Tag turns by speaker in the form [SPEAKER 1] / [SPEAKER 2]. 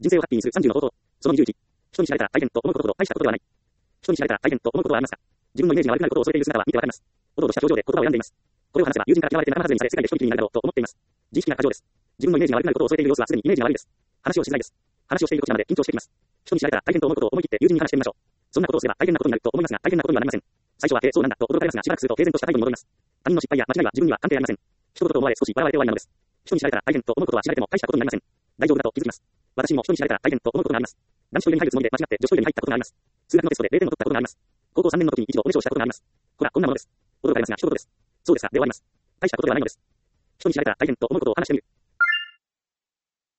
[SPEAKER 1] 人生をハッピーにする30の方法。その21。人に知られたら大変と思うことほど大したことではない。人に知られたら大変と思うことはありますが、自分のイメージが悪くなることを恐れている姿は見てわかります。おどおどした表情で言葉を選んでいます。これを話せば友人から嫌われて仲間外れにされ世界で一人きりになるだろうと思っています。自意識が過剰です。自分のイメージが悪くなることを恐れている様子はすでにイメージが悪いです。話をしづらいです。話をしているこちらまで緊張してきます。人に知られたら大変と思うことを思い切って友人に話してみましょう。そんなことをすれば大変なことになると思いますが、大変なことにはなりません。最初はそうなんだと驚かれますが、しばらくすると平然とした態度に戻ります。他人の失敗や間違いは自分には関係ありません。一言と思われ少し笑われて終わりなのです。人に知られたら大変と思うことは知られても大したことになりません。大丈夫だと気づきます。私も人に知られたら大変と思うことがあります。男子トイレに入るつもりで間違って女子トイレに入ったことがあります。数学のテストで0点を取ったことがあります。高校3年の時に一度おねしょをしたことがあります。ほら、こんなものです。驚かれますが、一言です。そうですか、で終わります。大したことではないのです。人に知られたら大変と思うことを話してみる。